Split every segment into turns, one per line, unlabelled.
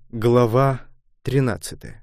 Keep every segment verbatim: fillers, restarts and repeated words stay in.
Глава тринадцатая.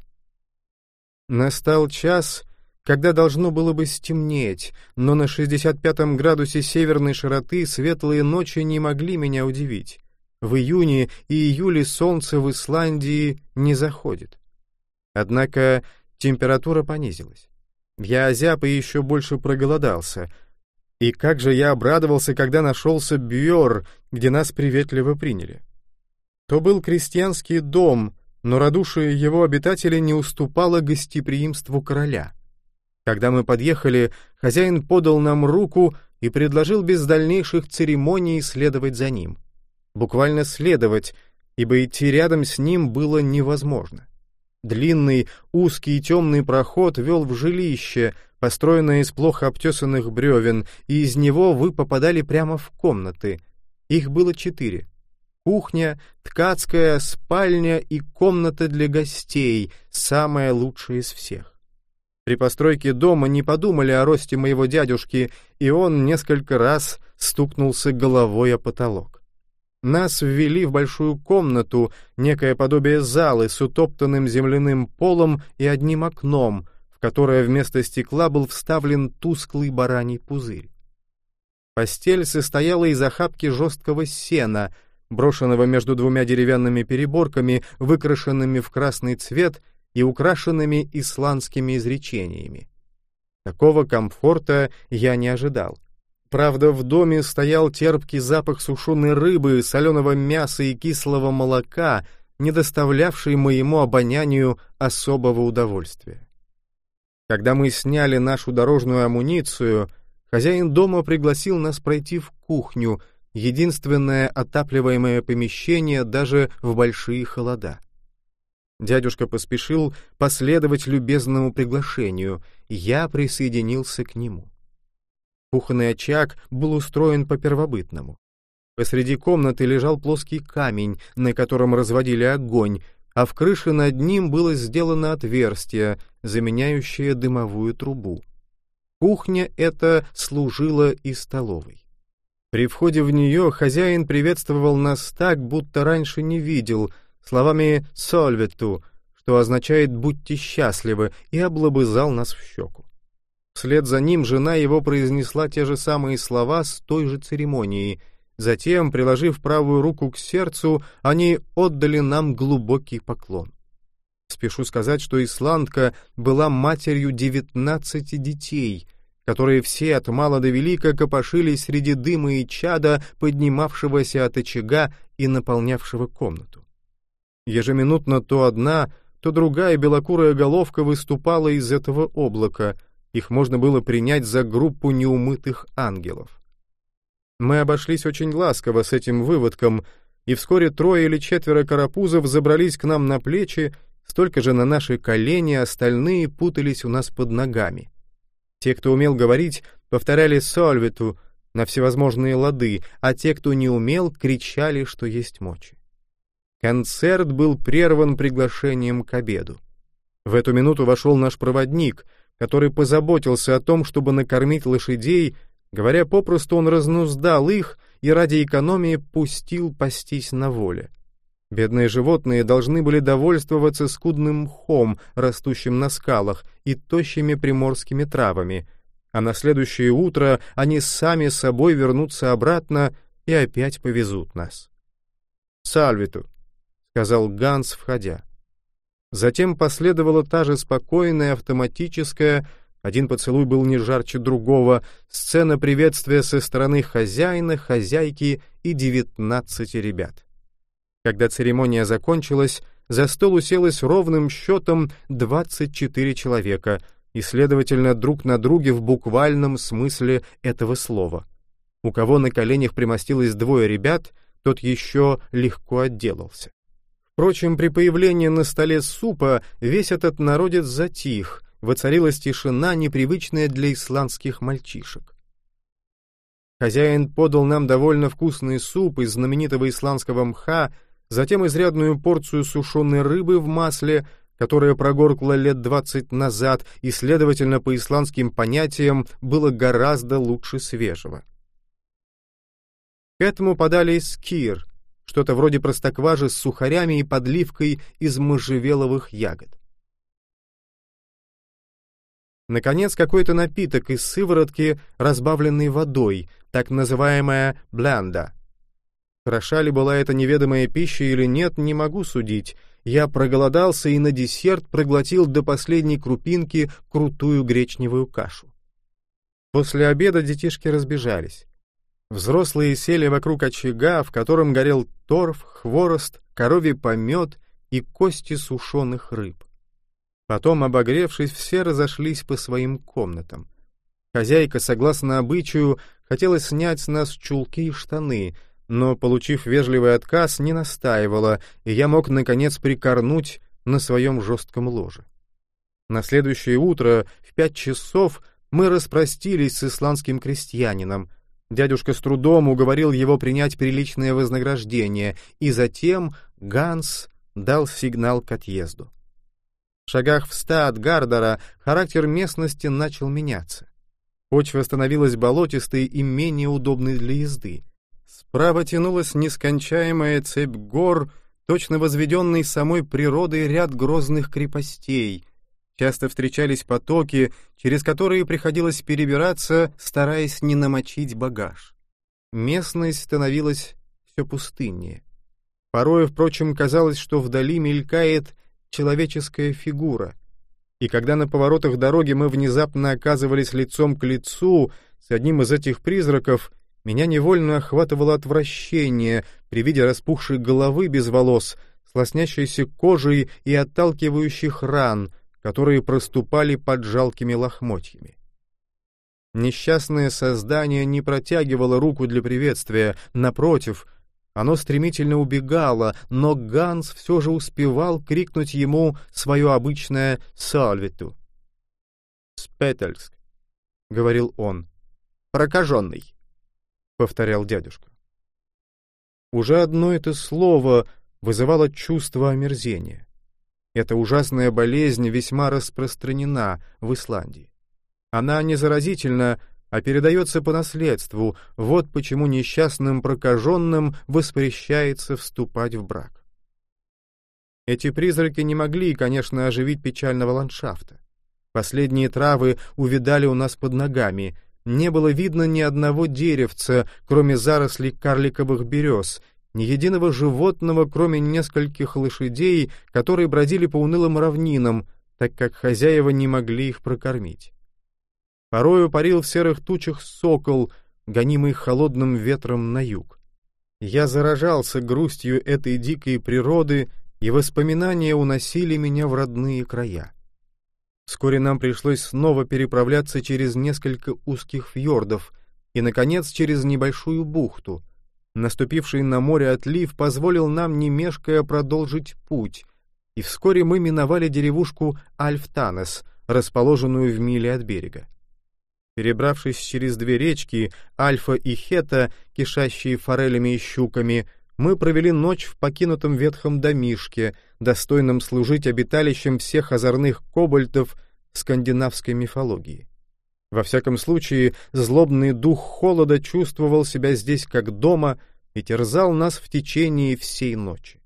Настал час, когда должно было бы стемнеть, но на шестьдесят пятом градусе северной широты светлые ночи не могли меня удивить. В июне и июле солнце в Исландии не заходит. Однако температура понизилась. Я озяб и еще больше проголодался. И как же я обрадовался, когда нашелся Бьор, где нас приветливо приняли. То был крестьянский дом, но радушие его обитателей не уступало гостеприимству короля. Когда мы подъехали, хозяин подал нам руку и предложил без дальнейших церемоний следовать за ним. Буквально следовать, ибо идти рядом с ним было невозможно. Длинный, узкий и темный проход вел в жилище, построенное из плохо обтесанных бревен, и из него вы попадали прямо в комнаты. Их было четыре. Кухня, ткацкая, спальня и комната для гостей, самая лучшая из всех. При постройке дома не подумали о росте моего дядюшки, и он несколько раз стукнулся головой о потолок. Нас ввели в большую комнату, некое подобие залы с утоптанным земляным полом и одним окном, в которое вместо стекла был вставлен тусклый бараний пузырь. Постель состояла из охапки жесткого сена, брошенного между двумя деревянными переборками, выкрашенными в красный цвет и украшенными исландскими изречениями. Такого комфорта я не ожидал. Правда, в доме стоял терпкий запах сушеной рыбы, соленого мяса и кислого молока, не доставлявший моему обонянию особого удовольствия. Когда мы сняли нашу дорожную амуницию, хозяин дома пригласил нас пройти в кухню, единственное отапливаемое помещение даже в большие холода. Дядюшка поспешил последовать любезному приглашению, я присоединился к нему. Кухонный очаг был устроен по-первобытному. Посреди комнаты лежал плоский камень, на котором разводили огонь, а в крыше над ним было сделано отверстие, заменяющее дымовую трубу. Кухня эта служила и столовой. При входе в нее хозяин приветствовал нас так, будто раньше не видел, словами «сольвету», что означает «будьте счастливы», и облобызал нас в щеку. Вслед за ним жена его произнесла те же самые слова с той же церемонией. Затем, приложив правую руку к сердцу, они отдали нам глубокий поклон. Спешу сказать, что исландка была матерью девятнадцати детей, которые все от мала до велика копошились среди дыма и чада, поднимавшегося от очага и наполнявшего комнату. Ежеминутно то одна, то другая белокурая головка выступала из этого облака. Их можно было принять за группу неумытых ангелов. Мы обошлись очень ласково с этим выводком, и вскоре трое или четверо карапузов забрались к нам на плечи, столько же на наши колени, остальные путались у нас под ногами. Те, кто умел говорить, повторяли «сольвету» на всевозможные лады, а те, кто не умел, кричали, что есть мочи. Концерт был прерван приглашением к обеду. В эту минуту вошел наш проводник, который позаботился о том, чтобы накормить лошадей, говоря попросту, он разнуздал их и ради экономии пустил пастись на воле. Бедные животные должны были довольствоваться скудным мхом, растущим на скалах, и тощими приморскими травами, а на следующее утро они сами собой вернутся обратно и опять повезут нас. «Сальвету», — сказал Ганс, входя. Затем последовала та же спокойная, автоматическая, один поцелуй был не жарче другого, сцена приветствия со стороны хозяина, хозяйки и девятнадцати ребят. Когда церемония закончилась, за стол уселось ровным счетом двадцать четыре человека, и, следовательно, друг на друге в буквальном смысле этого слова. У кого на коленях примостилось двое ребят, тот еще легко отделался. Впрочем, при появлении на столе супа весь этот народец затих, воцарилась тишина, непривычная для исландских мальчишек. Хозяин подал нам довольно вкусный суп из знаменитого исландского мха, затем изрядную порцию сушеной рыбы в масле, которая прогоркла лет двадцать назад и, следовательно, по исландским понятиям, было гораздо лучше свежего. К этому подали скир, что-то вроде простокваши с сухарями и подливкой из можжевеловых ягод. Наконец, какой-то напиток из сыворотки, разбавленный водой, так называемая бланда. Хороша ли была эта неведомая пища или нет, не могу судить. Я проголодался и на десерт проглотил до последней крупинки крутую гречневую кашу. После обеда детишки разбежались. Взрослые сели вокруг очага, в котором горел торф, хворост, коровий помет и кости сушеных рыб. Потом, обогревшись, все разошлись по своим комнатам. Хозяйка, согласно обычаю, хотела снять с нас чулки и штаны, но, получив вежливый отказ, не настаивала, и я мог, наконец, прикорнуть на своем жестком ложе. На следующее утро, в пять часов, мы распростились с исландским крестьянином. Дядюшка с трудом уговорил его принять приличное вознаграждение, и затем Ганс дал сигнал к отъезду. В шагах в ста от Гардера характер местности начал меняться. Почва становилась болотистой и менее удобной для езды. Справа тянулась нескончаемая цепь гор, точно возведенный самой природой ряд грозных крепостей. Часто встречались потоки, через которые приходилось перебираться, стараясь не намочить багаж. Местность становилась все пустыннее. Порою, впрочем, казалось, что вдали мелькает человеческая фигура, и когда на поворотах дороги мы внезапно оказывались лицом к лицу с одним из этих призраков, меня невольно охватывало отвращение при виде распухшей головы без волос, с лоснящейся кожей и отталкивающих ран, которые проступали под жалкими лохмотьями. Несчастное создание не протягивало руку для приветствия, напротив, оно стремительно убегало, но Ганс все же успевал крикнуть ему свое обычное «Сальвету». «Спетельск», — говорил он. «Прокаженный», — повторял дядюшка. Уже одно это слово вызывало чувство омерзения. Эта ужасная болезнь весьма распространена в Исландии. Она не заразительна, а передается по наследству, вот почему несчастным прокаженным воспрещается вступать в брак. Эти призраки не могли, конечно, оживить печального ландшафта. Последние травы увядали у нас под ногами, не было видно ни одного деревца, кроме зарослей карликовых берез, ни единого животного, кроме нескольких лошадей, которые бродили по унылым равнинам, так как хозяева не могли их прокормить. Порою парил в серых тучах сокол, гонимый холодным ветром на юг. Я заражался грустью этой дикой природы, и воспоминания уносили меня в родные края. Вскоре нам пришлось снова переправляться через несколько узких фьордов и, наконец, через небольшую бухту. Наступивший на море отлив позволил нам, не мешкая, продолжить путь, и вскоре мы миновали деревушку Альфтанес, расположенную в миле от берега. Перебравшись через две речки, Альфа и Хета, кишащие форелями и щуками, мы провели ночь в покинутом ветхом домишке, достойном служить обиталищем всех озорных кобальтов скандинавской мифологии. Во всяком случае, злобный дух холода чувствовал себя здесь как дома и терзал нас в течение всей ночи.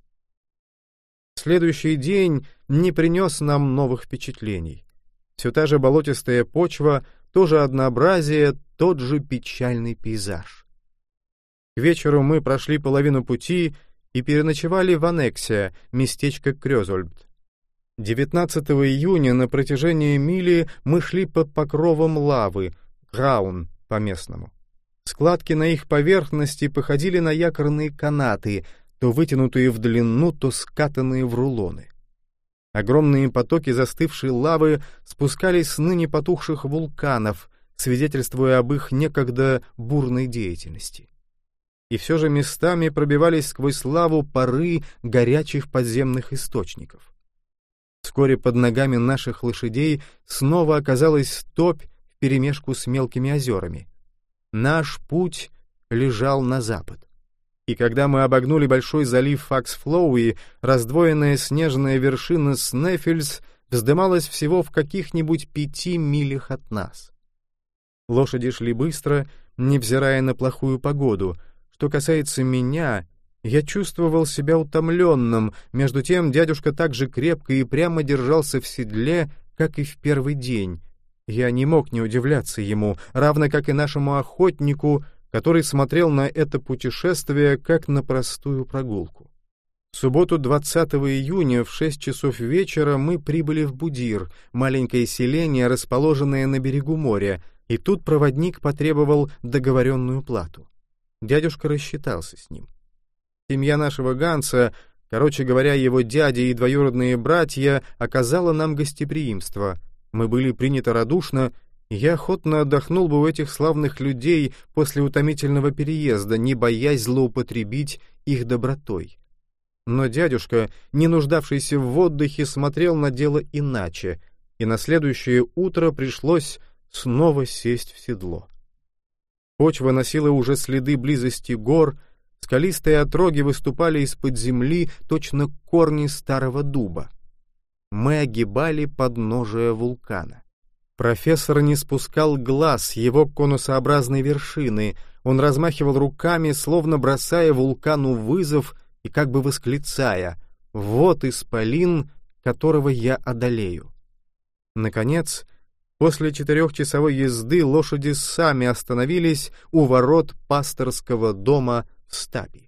Следующий день не принес нам новых впечатлений. Все та же болотистая почва, то же однообразие, тот же печальный пейзаж. К вечеру мы прошли половину пути и переночевали в Аннексе, местечко Крёзольд. девятнадцатого июня на протяжении мили мы шли под покровом лавы, Граун по-местному. Складки на их поверхности походили на якорные канаты, то вытянутые в длину, то скатанные в рулоны. Огромные потоки застывшей лавы спускались с ныне потухших вулканов, свидетельствуя об их некогда бурной деятельности. И все же местами пробивались сквозь лаву пары горячих подземных источников. Вскоре под ногами наших лошадей снова оказалась топь вперемешку с мелкими озерами. Наш путь лежал на запад. И когда мы обогнули большой залив Факсфлоуи, раздвоенная снежная вершина Снефельс вздымалась всего в каких-нибудь пяти милях от нас. Лошади шли быстро, невзирая на плохую погоду. Что касается меня, Я чувствовал себя утомленным, между тем дядюшка так же крепко и прямо держался в седле, как и в первый день. Я не мог не удивляться ему, равно как и нашему охотнику, который смотрел на это путешествие как на простую прогулку. В субботу двадцатого июня в шесть часов вечера мы прибыли в Будир, маленькое селение, расположенное на берегу моря, и тут проводник потребовал договоренную плату. Дядюшка рассчитался с ним. Семья нашего Ганса, короче говоря, его дядя и двоюродные братья, оказала нам гостеприимство. Мы были приняты радушно, и я охотно отдохнул бы у этих славных людей после утомительного переезда, не боясь злоупотребить их добротой. Но дядюшка, не нуждавшийся в отдыхе, смотрел на дело иначе, и на следующее утро пришлось снова сесть в седло. Почва носила уже следы близости гор, скалистые отроги выступали из-под земли, точно корни старого дуба. Мы огибали подножие вулкана. Профессор не спускал глаз с его конусообразной вершины, он размахивал руками, словно бросая вулкану вызов и как бы восклицая: «Вот исполин, которого я одолею». Наконец, после четырехчасовой езды лошади сами остановились у ворот пасторского дома в стапе.